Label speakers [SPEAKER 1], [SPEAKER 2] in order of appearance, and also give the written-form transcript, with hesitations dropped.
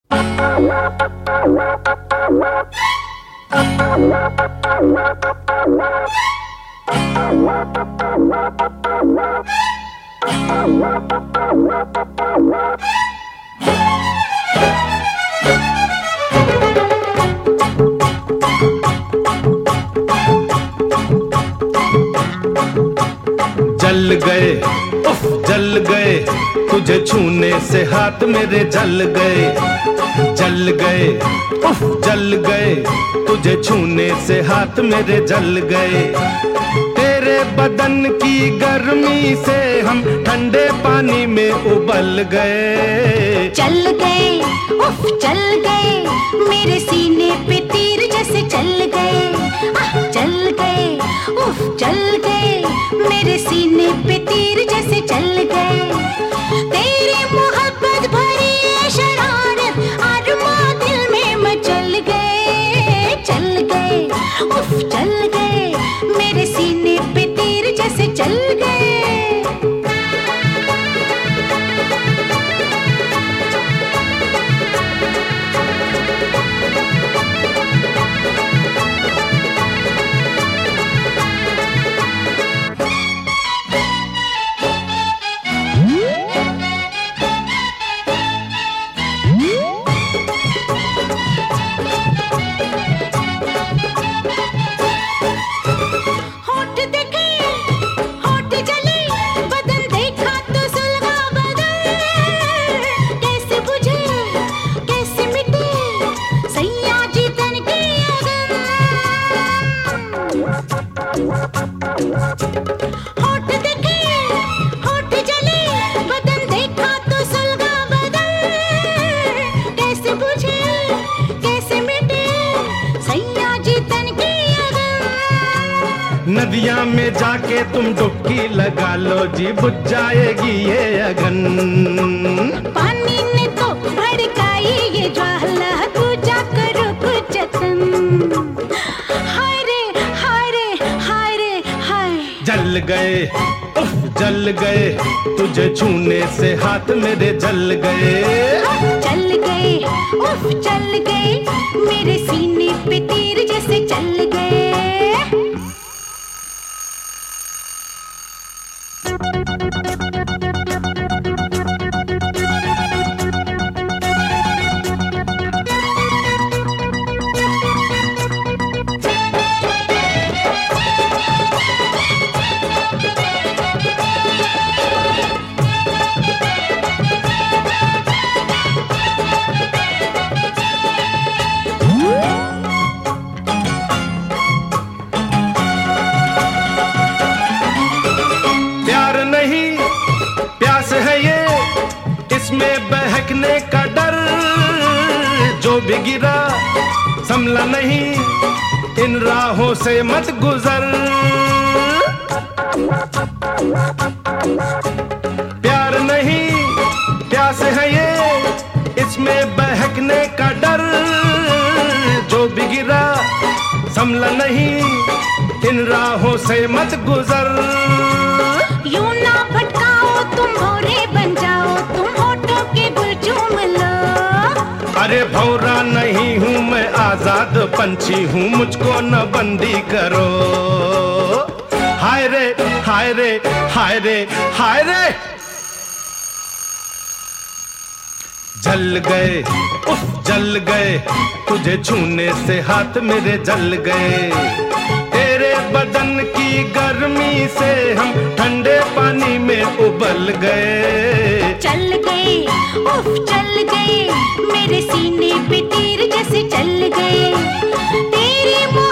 [SPEAKER 1] जल गए, उफ जल गए, तुझे छूने से हाथ मेरे जल गए। जल गए, उफ जल गए, तुझे छूने से हाथ मेरे जल गए। तेरे बदन की गर्मी से हम ठंडे पानी में उबल गए।
[SPEAKER 2] चल गए, उफ चल गए, मेरे सीने पे तीर जैसे चल गए। चल गए, उफ चल गए, मेरे सीने पे तीर जैसे चल गए। तेरी मोहब्बत भरी है शरारत, अरमां दिल में मचल गए। चल गए, उफ चल गए, मेरे सीने पे तीर जैसे चल गए। होठ देखे, होठ जले, बदन देखा तो सुलगा बदन। कैसे बुझे, कैसे मिटे, सैया जी तन की अगन।
[SPEAKER 1] नदिया में जाके तुम डुबकी लगा लो जी, बुझ जाएगी ये अगन।
[SPEAKER 2] पानी ने तो भड़काई ये ज्वाला, तू जा करो कुछ जतन। हाय रे हाय रे हाय रे हाय।
[SPEAKER 1] जल गए, उफ जल गए, तुझे छूने से हाथ मेरे जल गए।
[SPEAKER 2] चल गए, उफ चल गए, मेरे सीने पे तीर जैसे चल गए।
[SPEAKER 1] इसमें बहकने का डर, जो भी गिरा संभला नहीं, इन राहों से मत गुजर। प्यार नहीं प्यास है ये, इसमें बहकने का डर, जो भी गिरा संभला नहीं, इन राहों से मत गुजर।
[SPEAKER 2] यूं ना भटकाओ तुम भौरे बन जाओ, तुम होठों के गुल चूम लो।
[SPEAKER 1] अरे भौरा नहीं हूँ मैं, आजाद पंछी हूँ, मुझको न बंदी करो। हाय रे हाय रे हाय रे हाय रे। जल गए, उफ जल गए, तुझे छूने से हाथ मेरे जल गए। तेरे बदन की गर्मी से हम ठंडे पानी में उबल गए।
[SPEAKER 2] चल गए, उफ चल गए, मेरे सीने पे तीर जैसे चल गए। तेरी